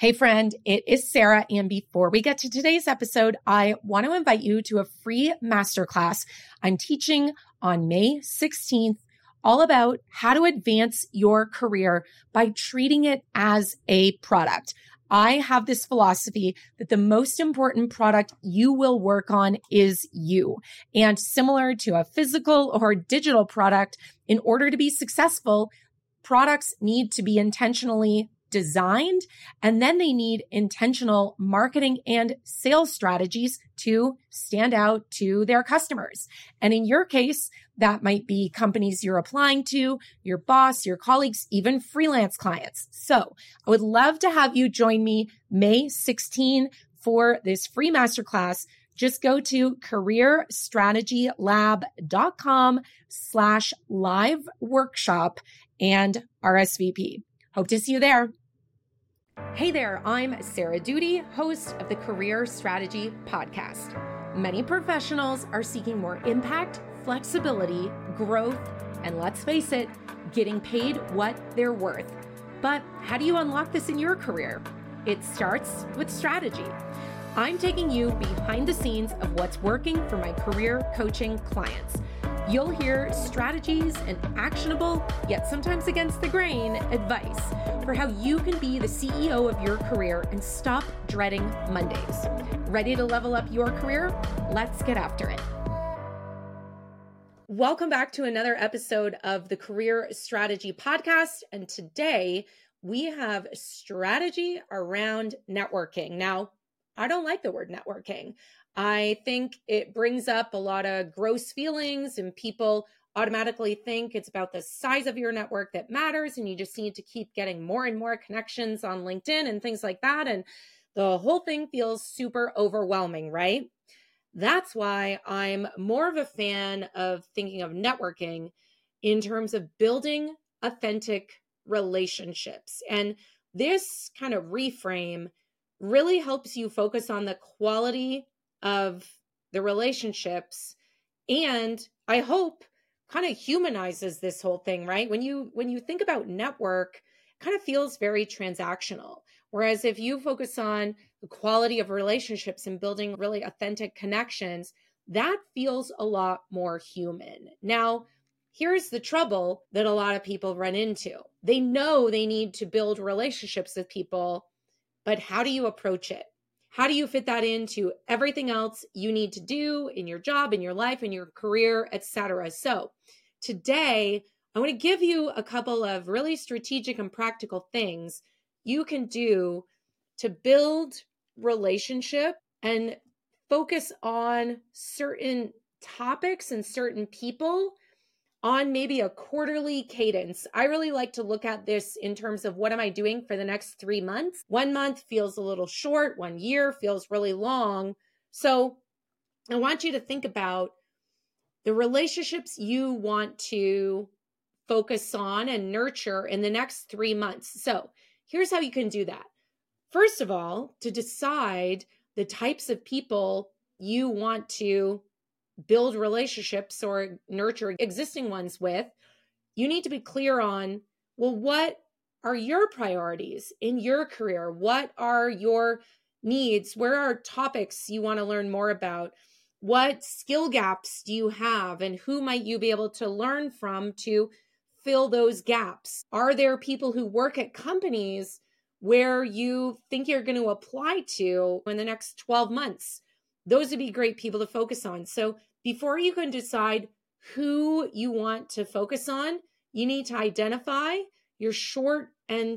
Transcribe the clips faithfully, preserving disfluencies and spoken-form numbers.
Hey friend, it is Sarah, and before we get to today's episode, I want to invite you to a free masterclass I'm teaching on May sixteenth, all about how to advance your career by treating it as a product. I have this philosophy that the most important product you will work on is you. And similar to a physical or digital product, in order to be successful, products need to be intentionally designed, and then they need intentional marketing and sales strategies to stand out to their customers. And in your case, that might be companies you're applying to, your boss, your colleagues, even freelance clients. So I would love to have you join me May sixteenth for this free masterclass. Just go to careerstrategylab.com slash live workshop and R S V P. Hope to see you there. Hey there, I'm Sarah Doody, host of the Career Strategy Podcast. Many professionals are seeking more impact, flexibility, growth, and let's face it, getting paid what they're worth. But how do you unlock this in your career? It starts with strategy. I'm taking you behind the scenes of what's working for my career coaching clients. You'll hear strategies and actionable, yet sometimes against the grain, advice for how you can be the C E O of your career and stop dreading Mondays. Ready to level up your career? Let's get after it. Welcome back to another episode of the Career Strategy Podcast. And today we have strategy around networking. Now, I don't like the word networking. I think it brings up a lot of gross feelings and people automatically think it's about the size of your network that matters and you just need to keep getting more and more connections on LinkedIn and things like that. And the whole thing feels super overwhelming, right? That's why I'm more of a fan of thinking of networking in terms of building authentic relationships. And this kind of reframe really helps you focus on the quality of the relationships, and I hope kind of humanizes this whole thing, right? When you when you think about network, it kind of feels very transactional. Whereas if you focus on the quality of relationships and building really authentic connections, that feels a lot more human. Now, here's the trouble that a lot of people run into. They know they need to build relationships with people, but how do you approach it? How do you fit that into everything else you need to do in your job, in your life, in your career, et cetera? So today, I want to give you a couple of really strategic and practical things you can do to build relationship and focus on certain topics and certain people on maybe a quarterly cadence. I really like to look at this in terms of what am I doing for the next three months? One month feels a little short. One year feels really long. So I want you to think about the relationships you want to focus on and nurture in the next three months. So here's how you can do that. First of all, to decide the types of people you want to build relationships or nurture existing ones with, you need to be clear on, well, what are your priorities in your career? What are your needs? Where are topics you want to learn more about? What skill gaps do you have? And who might you be able to learn from to fill those gaps? Are there people who work at companies where you think you're going to apply to in the next twelve months? Those would be great people to focus on. So before you can decide who you want to focus on, you need to identify your short and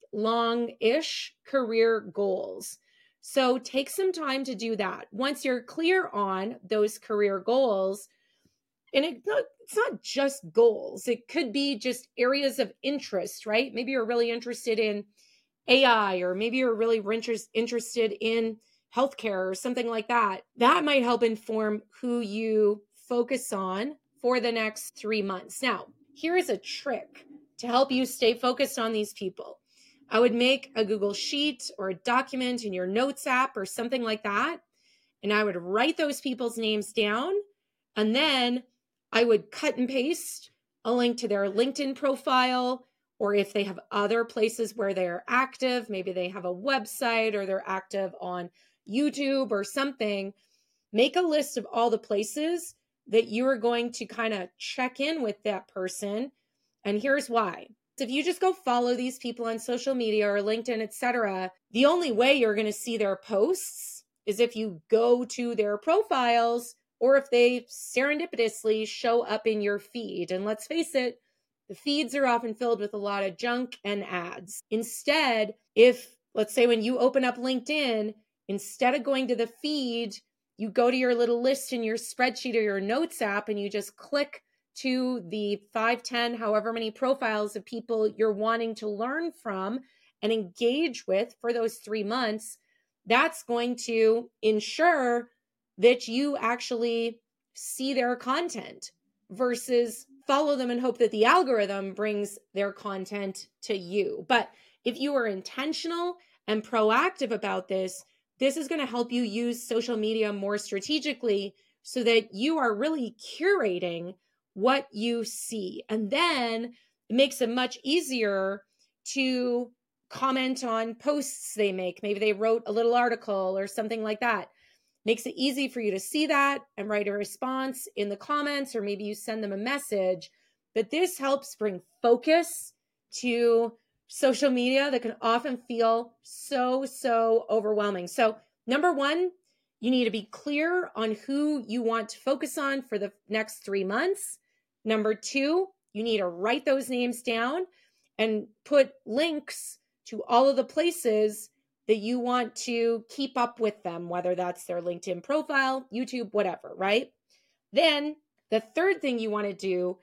long-ish career goals. So take some time to do that. Once you're clear on those career goals, and it, it's not just goals. It could be just areas of interest, right? Maybe you're really interested in A I, or maybe you're really interested in healthcare or something like that. That might help inform who you focus on for the next three months. Now, here is a trick to help you stay focused on these people. I would make a Google Sheet or a document in your Notes app or something like that, and I would write those people's names down, and then I would cut and paste a link to their LinkedIn profile or if they have other places where they're active, maybe they have a website or they're active on YouTube or something, make a list of all the places that you are going to kind of check in with that person. And here's why. If you just go follow these people on social media or LinkedIn, et cetera, the only way you're going to see their posts is if you go to their profiles or if they serendipitously show up in your feed. And let's face it, the feeds are often filled with a lot of junk and ads. Instead, if, let's say when you open up LinkedIn, instead of going to the feed, you go to your little list in your spreadsheet or your notes app and you just click to the five, ten, however many profiles of people you're wanting to learn from and engage with for those three months, that's going to ensure that you actually see their content versus follow them and hope that the algorithm brings their content to you. But if you are intentional and proactive about this, this is going to help you use social media more strategically so that you are really curating what you see. And then it makes it much easier to comment on posts they make. Maybe they wrote a little article or something like that. Makes it easy for you to see that and write a response in the comments, or maybe you send them a message. But this helps bring focus to social media that can often feel so, so overwhelming. So number one, you need to be clear on who you want to focus on for the next three months. Number two, you need to write those names down and put links to all of the places that you want to keep up with them, whether that's their LinkedIn profile, YouTube, whatever, right? Then the third thing you want to do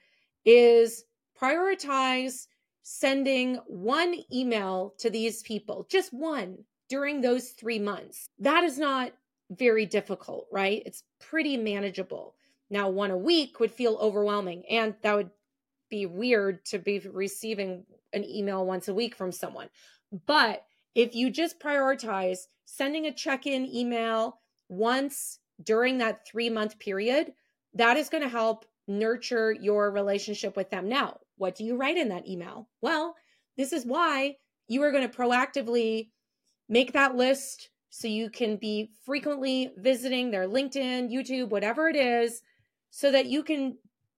is prioritize sending one email to these people, just one, during those three months. That is not very difficult, right? It's pretty manageable. Now, one a week would feel overwhelming, and that would be weird to be receiving an email once a week from someone. But if you just prioritize sending a check-in email once during that three-month period, that is going to help nurture your relationship with them. Now, what do you write in that email? Well, this is why you are going to proactively make that list so you can be frequently visiting their LinkedIn, YouTube, whatever it is, so that you can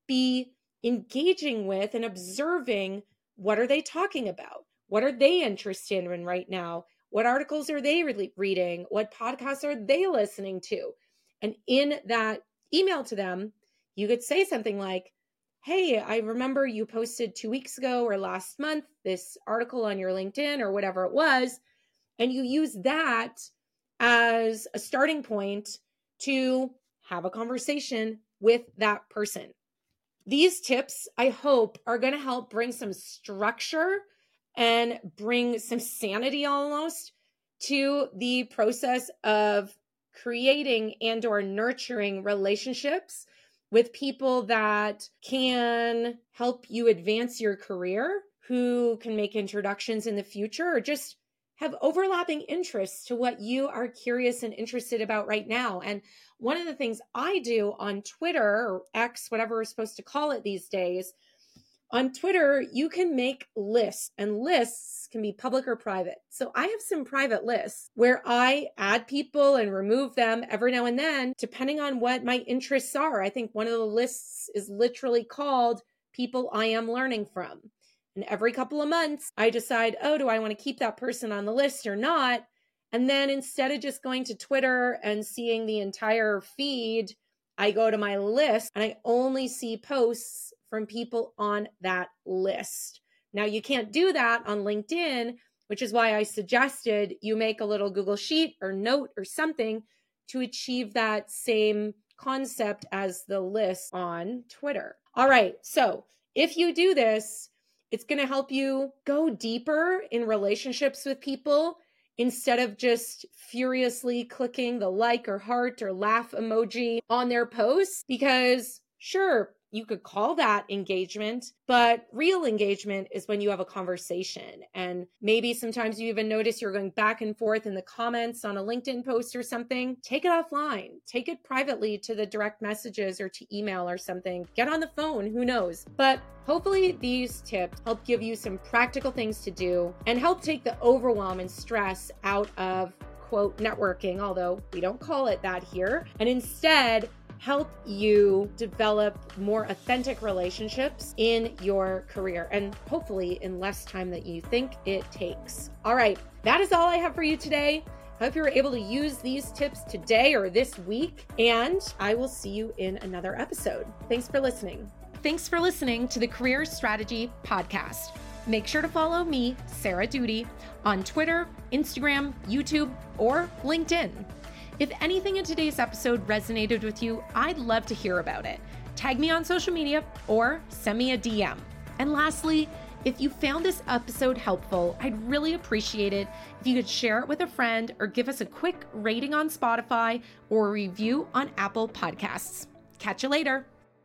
be engaging with and observing what are they talking about? What are they interested in right now? What articles are they re- reading? What podcasts are they listening to? And in that email to them, you could say something like, hey, I remember you posted two weeks ago or last month this article on your LinkedIn or whatever it was. And you use that as a starting point to have a conversation with that person. These tips, I hope, are going to help bring some structure and bring some sanity almost to the process of creating and or nurturing relationships with people that can help you advance your career, who can make introductions in the future, or just have overlapping interests to what you are curious and interested about right now. And one of the things I do on Twitter, or X, whatever we're supposed to call it these days, on Twitter, you can make lists, and lists can be public or private. So I have some private lists where I add people and remove them every now and then, depending on what my interests are. I think one of the lists is literally called People I Am Learning From. And every couple of months, I decide, oh, do I want to keep that person on the list or not? And then instead of just going to Twitter and seeing the entire feed, I go to my list and I only see posts from people on that list. Now, you can't do that on LinkedIn, which is why I suggested you make a little Google Sheet or note or something to achieve that same concept as the list on Twitter. All right, so if you do this, it's going to help you go deeper in relationships with people instead of just furiously clicking the like or heart or laugh emoji on their posts. Because sure, you could call that engagement, but real engagement is when you have a conversation. And maybe sometimes you even notice you're going back and forth in the comments on a LinkedIn post or something. Take it offline. Take it privately to the direct messages or to email or something. Get on the phone, who knows? But hopefully these tips help give you some practical things to do and help take the overwhelm and stress out of, quote, networking, although we don't call it that here, and instead help you develop more authentic relationships in your career, and hopefully in less time than you think it takes. All right, that is all I have for you today. I hope you're able to use these tips today or this week, and I will see you in another episode. Thanks for listening. Thanks for listening to the Career Strategy Podcast. Make sure to follow me, Sarah Doody, on Twitter, Instagram, YouTube, or LinkedIn. If anything in today's episode resonated with you, I'd love to hear about it. Tag me on social media or send me a D M. And lastly, if you found this episode helpful, I'd really appreciate it if you could share it with a friend or give us a quick rating on Spotify or a review on Apple Podcasts. Catch you later.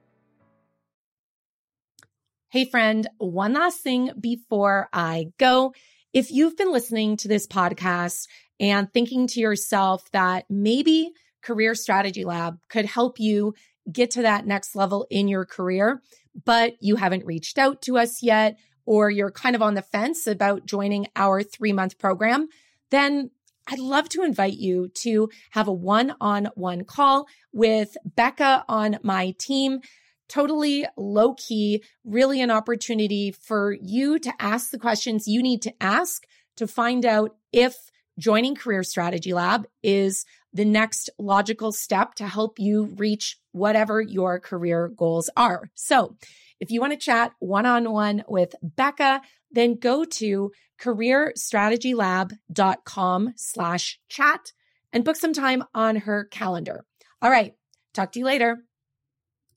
Hey friend, one last thing before I go. If you've been listening to this podcast and thinking to yourself that maybe Career Strategy Lab could help you get to that next level in your career, but you haven't reached out to us yet, or you're kind of on the fence about joining our three-month program, then I'd love to invite you to have a one-on-one call with Becca on my team. Totally low key, really an opportunity for you to ask the questions you need to ask to find out if joining Career Strategy Lab is the next logical step to help you reach whatever your career goals are. So if you want to chat one-on-one with Becca, then go to careerstrategylab.com slash chat and book some time on her calendar. All right, talk to you later.